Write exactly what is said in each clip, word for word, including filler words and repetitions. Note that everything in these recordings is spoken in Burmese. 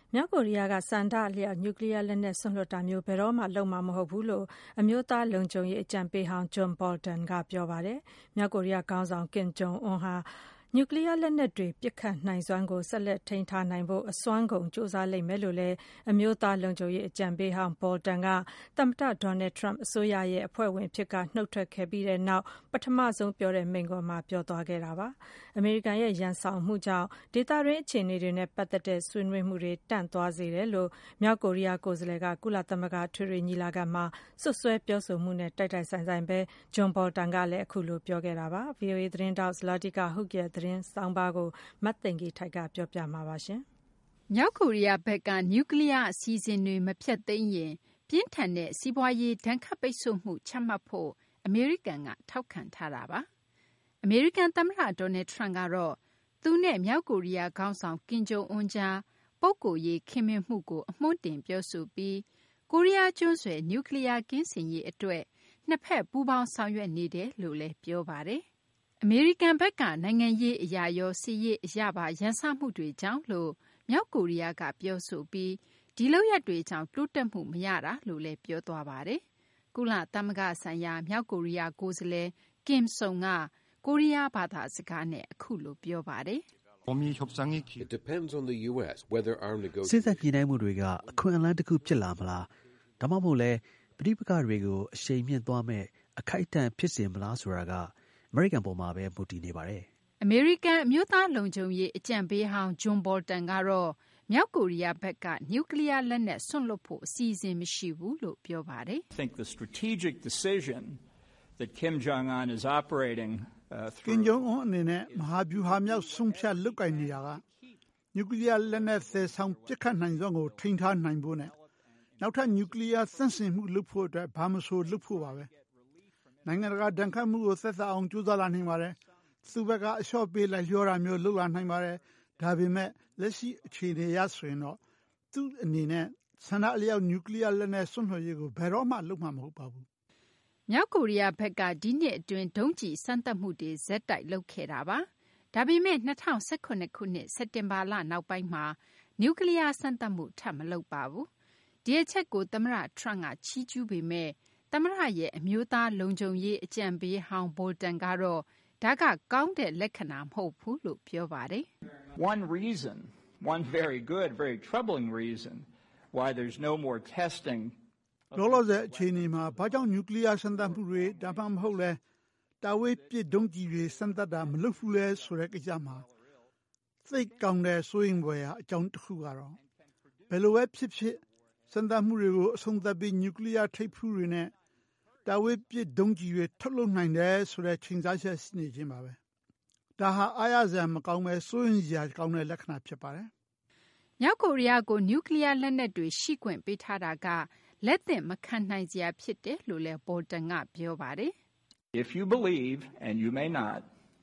မြောက်ကိုရီးယားကဆန္ဒအလျောက်နျူကလ িয়ার လက်နက်စွန့်လွှတ်တာမျိုးဘယ်တော့မှလုပ်မှာမဟုတ်ဘူးလို့အမျိုးသားလုံခြုံရေးအကြံပေးဟောင်း John Bolton ကပြောပါတယ်။မြောက်ကိုရီးယားခေါင်းဆောင် Kim Jong Un ဟာနျူကလ িয়ার လက်နက်တွေပစ်ခတ်နိုင်စွမ်းကိုဆက်လက်ထိန်းထားနိုင်ဖို့အစွမ်းကုန်ကြိုးစားလိမ့်မယ်လို့လည်းအမျိုးသားလုံခြုံရေးအကြံပေးဟောင်း Bolton ကသမ္မတ Donald Trump အစိုးရရဲ့အဖွဲ့ဝင်ဖြစ်ကနှုတ်ထွက်ခဲ့ပြီးတဲ့နောက်ပထမဆုံးပြောတဲ့မိန့်ခွန်းမှာပြောသွားခဲ့တာပါ။အမေရိကန်ရဲ့ရန်ဆောင်မှုကြောင့်ဒေသတွင်းအခြေအနေတွေနဲ့ပတ်သက်တဲ့ဆွေးနွေးမှုတွေတန့်သွားစေတယ်လို့မြောက်ကိုရီးယားကိုယ်စားလှယ်ကကုလသမဂ္ဂထွေထွေညီလာခံမှာစွပ်စွဲပြောဆိုမှုနဲ့တိုက်တိုက်ဆိုင်ဆိုင်ပဲ John Bolton ကလည်းအခုလိုပြောခဲ့တာပါ။ ဗွီအိုအေသတင်းထောက် Zlatica Hook ရဲ့သတင်းဆောင်းပါးကိုမသိင်္ဂီထိုက်ကပြောပြမှာပါ။မြောက်ကိုရီးယားဘက်ကနျူကလ িয়ার အစီအစဉ်တွေမဖျက်သိမ်းရင်ပြင်းထန်တဲ့စီးပွားရေးဒဏ်ခတ်ပိတ်ဆို့မှုချမှတ်ဖို့အမေရိကန်ကထောက်ခံထားတာပါ။အမေရိကန်သမ္မတ Donald Trump ကတော့သူနဲ့မြောက်ကိုရီးယားခေါင်းဆောင် Kim Jong Un ကြားပုဂ္ဂိုလ်ရေးခင်မင်မှုကိုအမွှမ်းတင်ပြောဆိုပြီးကိုရီးယားကျွန်းဆွယ်နျူကလ িয়ার ကင်းစင်ရေးအတွက်နှစ်ဖက်ပူးပေါင်းဆောင်ရွက်နေတယ်လို့လည်းပြောပါတယ်။အမေရိကန်ဘက်ကနိုင်ငံရေးအရာရောစစ်ရေးအရာပါရန်စမှုတွေကြောင့်လို့မြောက်ကိုရီးယားကပြောဆိုပြီးဒီလုပ်ရပ်တွေကြောင့်တိုးတက်မှုမရတာလို့လည်းပြောသွားပါတယ်။ကုလသမဂ္ဂဆိုင်ရာမြောက်ကိုရီးယားကိုယ်စားလှယ် Kim Sung ကကိုရီးယားဘာသာစကားနဲ့အခုလိုပြောပါတယ်။ It depends on the U S whether our negotiations စစ်တပ်ညှိနှိုင်းမှုတွေကအခွင့်အလမ်းတစ်ခုဖြစ်လာမလားဒါမှမဟုတ်လဲပဋိပက္ခတွေကိုအရှိန်မြင့်သွားမဲ့အခိုက်အတန့်ဖြစ်စေမလားဆိုတာကအမေရိကန်ပေါ်မှာပဲမူတည်နေပါတယ်။အမေရိကန်အမျိုးသားလုံခြုံရေးအကြံပေးဟောင်း John Bolton ကတော့မြောက်ကိုရီးယားဘက်ကနျူကလ িয়ার လက်နက်စွန့်လွှတ်ဖို့အစီအစဉ်မရှိဘူးလို့ပြောပါတယ်။ I think the strategic decision that Kim Jong Un is operating Kim Jong Un အနေနဲ့မဟာဗျူဟာမြောက်ဆုံးဖြတ်လုပ်ကိုင်နေတာကနျူကလ িয়ার လက်နက်သယ်ဆောင်ပစ်ခတ်နိုင်စွမ်းကိုထိန်းထားနိုင်ဖို့နဲ့နောက်ထပ်နျူကလ িয়ার သန့်စင်မှုလုပ်ဖို့အတွက်ဘာမဆိုလုပ်ဖို့ပါပဲ။နိုင်ငံတကာဒဏ်ခတ်မှုကိုသက်သာအောင်ကြိုးစားလာနိုင်ပါတယ်။သူ့ဘက်ကအလျှော့ပေးလိုက်လျောတာမျိုးလုပ်လာနိုင်ပါတယ်။ဒါပေမဲ့လက်ရှိအခြေအနေရဆိုရင်တော့သူ့အနေနဲ့ဆန္ဒအလျောက်နျူကလ িয়ার လက်နက်စွန့်လွှတ်ရေးကိုဘယ်တော့မှလုပ်မှာမဟုတ်ပါဘူး။မြောက်ကိုရီးယားဘက်ကဒီနှစ်အတွင်းဒုံးကျည်စမ်းသပ်မှုတွေဇက်တိုက်လုပ်ခဲ့တာပါ။ဒါပေမဲ့၂၀၁၇ခုနှစ်စက်တင်ဘာလနောက်ပိုင်းမှာနျူကလ িয়ার စမ်းသပ်မှုထပ်မလုပ်ပါဘူး။ဒီအချက်ကိုသမ္မတ Trump ကချီးကျူးပေမဲ့သမ္မတရဲ့အမျိုးသားလုံခြုံရေးအကြံပေးဟောင်း Bolton ကတော့ဒါကကောင်းတဲ့လက္ခဏာမဟုတ်ဘူးလို့ပြောပါတယ်။ One reason, one very good, very troubling reason why there's no more testing လောလောဆယ်အခြေအနေမှာဘာကြောင့်နျူကလ িয়ার စမ်းသပ်မှုတွေဒါမှမဟုတ်လဲတာဝေးပစ်ဒုံးကျည်တွေစမ်းသပ်တာမလုပ်ဘူးလဲဆိုတဲ့ကိစ္စမှာသိကောင်းတဲ့စိုးရိမ်ဖွယ်ရာအကြောင်းတစ်ခုကတော့ဘယ်လိုပဲဖြစ်ဖြစ်စမ်းသပ်မှုတွေကိုအဆုံးသတ်ပြီးနျူကလ িয়ার ထိပ်ဖူးတွေနဲ့တာဝေးပစ်ဒုံးကျည်တွေထုတ်လုပ်နိုင်တယ်ဆိုတဲ့ချိန်ဆချက်ရှိနေခြင်းပါပဲ။ဒါဟာအားရစရာမကောင်းပဲစိုးရိမ်စရာကောင်းတဲ့လက္ခဏာဖြစ်ပါတယ်။မြောက်ကိုရီးယားကိုနျူကလ িয়ার လက်နက်တွေရှိခွင့်ပေးထားတာကလက်သင့်မခံနိုင်စရာဖြစ်တယ်လို့လည်း Bolton ကပြောပါတယ်။ If you believe and you may not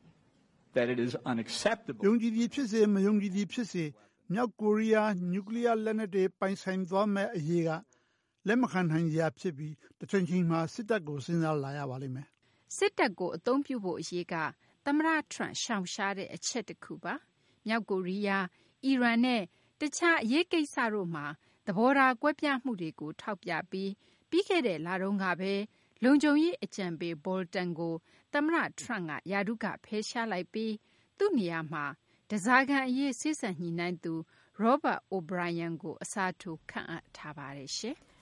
that it is unacceptable ယုံကြည်သည်ဖြစ်စေမယုံကြည်သည်ဖြစ်စေမြောက်ကိုရီးယားနျူကလ িয়ার လက်နက်တွေပိုင်ဆိုင်သွားမဲ့အရေးကလက်မခံနိုင်စရာဖြစ်ပြီးတစ်ချိန်ချိန်မှာစစ်တပ်ကိုစဉ်းစားလာရပါလိမ့်မယ်။စစ်တပ်ကိုအသုံးပြုဖို့အရေးကသမ္မတ Trump ရှောင်ရှားတဲ့အချက်တစ်ခုပါ။မြောက်ကိုရီးယားအီရန်နဲ့တခြားအရေးကိစ္စတို့မှာသဘောထားကွဲပြားမှုတွေကိုထောက်ပြပြီးပြီးခဲ့တဲ့လတုန်းကပဲလုံခြုံရေးအကြံပေး Bolton ကိုသမ္မတ Trump ကရာထူးကဖယ်ရှားလိုက်ပြီးသူ့နေရာမှာဓားစာခံအရေးစေ့စပ်ညှိနှိုင်းသူ Robert O'Brien ကိုအစားထိုးခန့်အပ်ထားပါတယ်ရှင်။